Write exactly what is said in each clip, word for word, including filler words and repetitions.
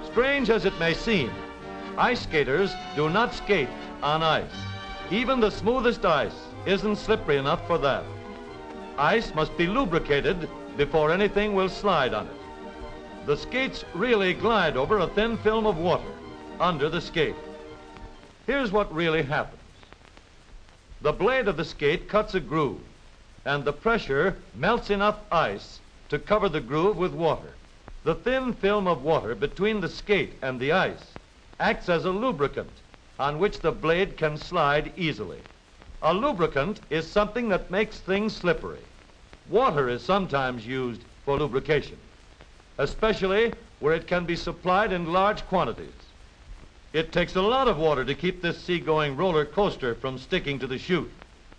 Strange as it may seem, ice skaters do not skate on ice. Even the smoothest ice isn't slippery enough for that. Ice must be lubricated before anything will slide on it. The skates really glide over a thin film of water under the skate. Here's what really happens. The blade of the skate cuts a groove, and the pressure melts enough ice to cover the groove with water. The thin film of water between the skate and the ice acts as a lubricant on which the blade can slide easily. A lubricant is something that makes things slippery. Water is sometimes used for lubrication, especially where it can be supplied in large quantities. It takes a lot of water to keep this seagoing roller coaster from sticking to the chute.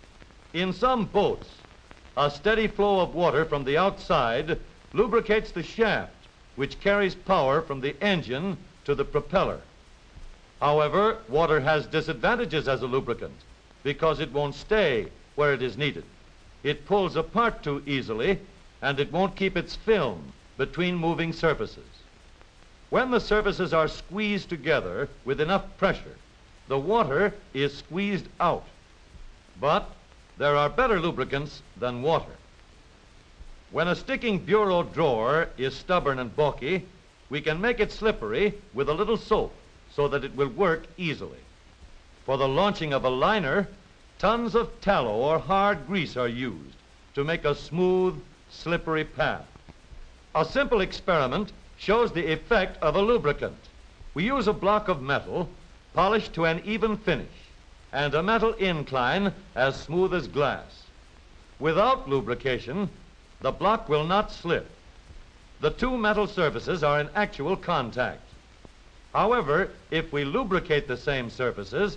In some boats, a steady flow of water from the outside lubricates the shaft, which carries power from the engine to the propeller. However, water has disadvantages as a lubricant because it won't stay where it is needed. It pulls apart too easily, and it won't keep its film between moving surfaces. When the surfaces are squeezed together with enough pressure, the water is squeezed out. But there are better lubricants than water. When a sticking bureau drawer is stubborn and bulky, we can make it slippery with a little soap so that it will work easily. For the launching of a liner, tons of tallow or hard grease are used to make a smooth, slippery path. A simple experiment shows the effect of a lubricant. We use a block of metal polished to an even finish and a metal incline as smooth as glass. Without lubrication, the block will not slip. The two metal surfaces are in actual contact. However, if we lubricate the same surfaces,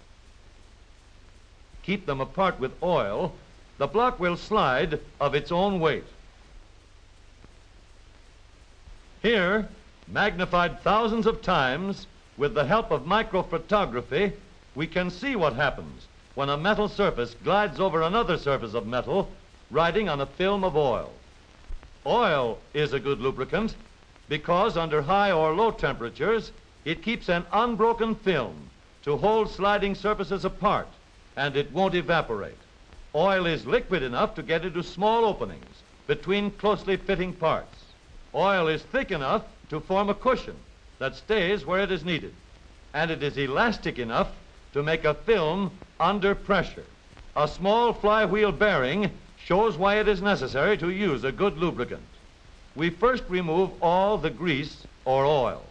keep them apart with oil, the block will slide of its own weight. Here, magnified thousands of times, with the help of microphotography, we can see what happens when a metal surface glides over another surface of metal riding on a film of oil. Oil is a good lubricant because under high or low temperatures, it keeps an unbroken film to hold sliding surfaces apart, and it won't evaporate. Oil is liquid enough to get into small openings between closely fitting parts. Oil is thick enough to form a cushion that stays where it is needed, and it is elastic enough to make a film under pressure. A small flywheel bearing shows why it is necessary to use a good lubricant. We first remove all the grease or oil.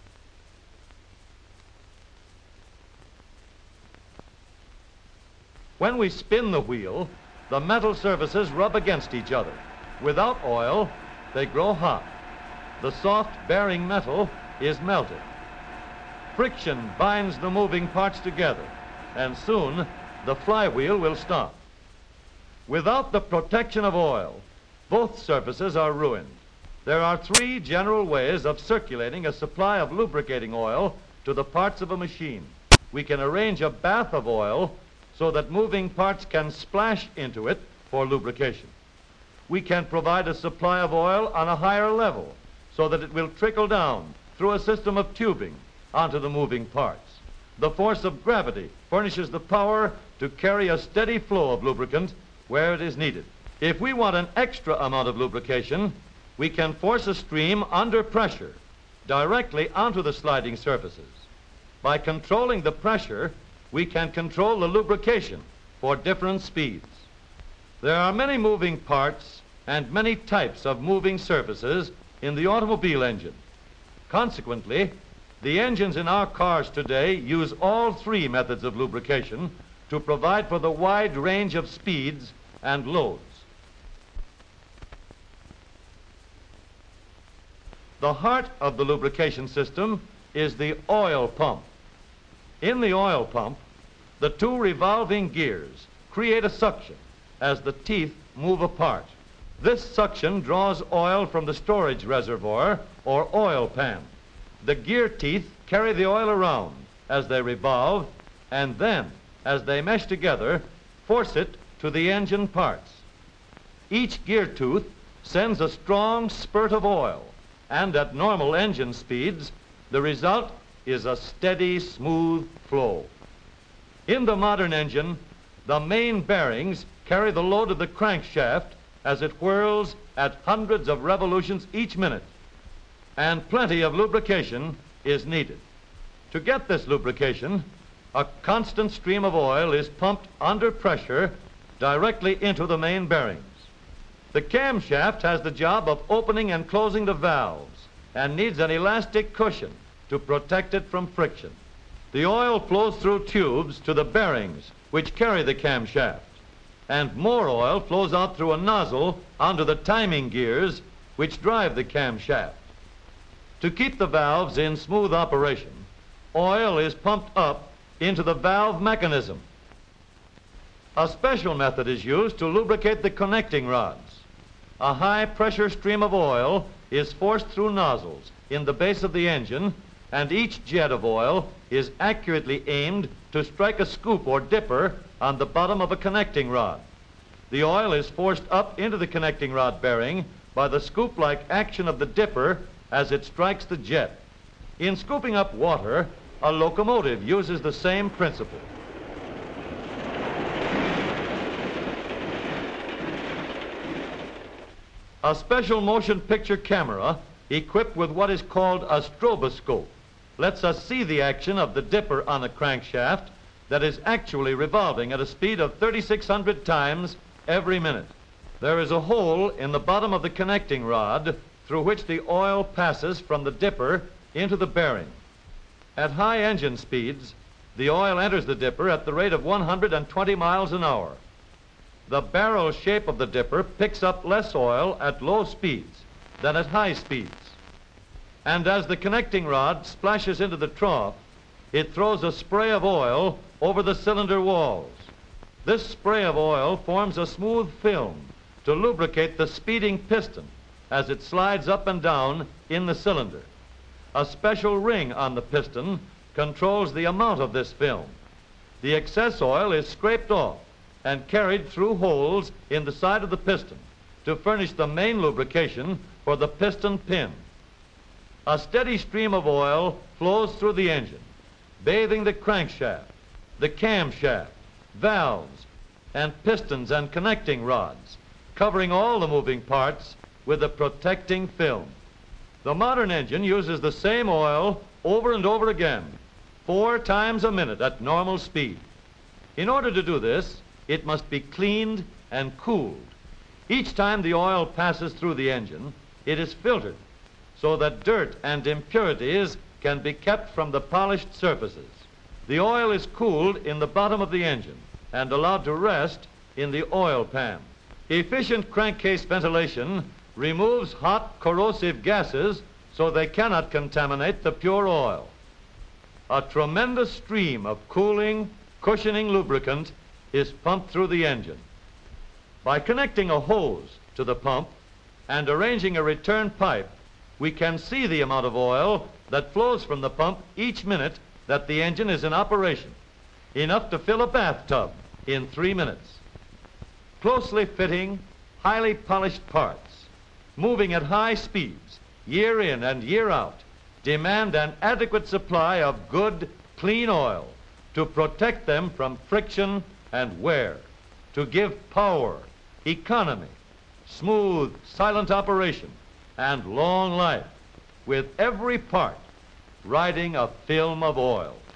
When we spin the wheel, the metal surfaces rub against each other. Without oil, they grow hot. The soft bearing metal is melted. Friction binds the moving parts together, and soon the flywheel will stop. Without the protection of oil, both surfaces are ruined. There are three general ways of circulating a supply of lubricating oil to the parts of a machine. We can arrange a bath of oil so that moving parts can splash into it for lubrication. We can provide a supply of oil on a higher level so that it will trickle down through a system of tubing onto the moving parts. The force of gravity furnishes the power to carry a steady flow of lubricant where it is needed. If we want an extra amount of lubrication, we can force a stream under pressure directly onto the sliding surfaces. By controlling the pressure, we can control the lubrication for different speeds. There are many moving parts and many types of moving surfaces in the automobile engine. Consequently, the engines in our cars today use all three methods of lubrication to provide for the wide range of speeds and loads. The heart of the lubrication system is the oil pump. In the oil pump, the two revolving gears create a suction as the teeth move apart. This suction draws oil from the storage reservoir or oil pan. The gear teeth carry the oil around as they revolve, and then, as they mesh together, force it to the engine parts. Each gear tooth sends a strong spurt of oil, and at normal engine speeds, The result is a steady, smooth flow. In the modern engine, the main bearings carry the load of the crankshaft as it whirls at hundreds of revolutions each minute, and plenty of lubrication is needed. To get this lubrication, a constant stream of oil is pumped under pressure directly into the main bearings. The camshaft has the job of opening and closing the valves and needs an elastic cushion to protect it from friction. The oil flows through tubes to the bearings which carry the camshaft, and more oil flows out through a nozzle onto the timing gears which drive the camshaft. To keep the valves in smooth operation, oil is pumped up into the valve mechanism. A special method is used to lubricate the connecting rods. A high-pressure stream of oil is forced through nozzles in the base of the engine, and each jet of oil is accurately aimed to strike a scoop or dipper on the bottom of a connecting rod. The oil is forced up into the connecting rod bearing by the scoop-like action of the dipper as it strikes the jet. In scooping up water, a locomotive uses the same principle. A special motion picture camera equipped with what is called a stroboscope lets us see the action of the dipper on a crankshaft that is actually revolving at a speed of thirty-six hundred times every minute. There is a hole in the bottom of the connecting rod through which the oil passes from the dipper into the bearing. At high engine speeds, the oil enters the dipper at the rate of one hundred twenty miles an hour. The barrel shape of the dipper picks up less oil at low speeds than at high speeds. And as the connecting rod splashes into the trough, it throws a spray of oil over the cylinder walls. This spray of oil forms a smooth film to lubricate the speeding piston as it slides up and down in the cylinder. A special ring on the piston controls the amount of this film. The excess oil is scraped off and carried through holes in the side of the piston to furnish the main lubrication for the piston pin. A steady stream of oil flows through the engine, bathing the crankshaft, the camshaft, valves, and pistons and connecting rods, covering all the moving parts with a protecting film. The modern engine uses the same oil over and over again, four times a minute at normal speed. In order to do this, it must be cleaned and cooled. Each time the oil passes through the engine, it is filtered so that dirt and impurities can be kept from the polished surfaces. The oil is cooled in the bottom of the engine and allowed to rest in the oil pan. Efficient crankcase ventilation removes hot, corrosive gases so they cannot contaminate the pure oil. A tremendous stream of cooling, cushioning lubricant is pumped through the engine. By connecting a hose to the pump and arranging a return pipe, we can see the amount of oil that flows from the pump each minute that the engine is in operation, enough to fill a bathtub in three minutes. Closely fitting, highly polished parts, moving at high speeds, year in and year out, demand an adequate supply of good, clean oil to protect them from friction and wear, to give power, economy, smooth, silent operation, and long life, with every part riding a film of oil.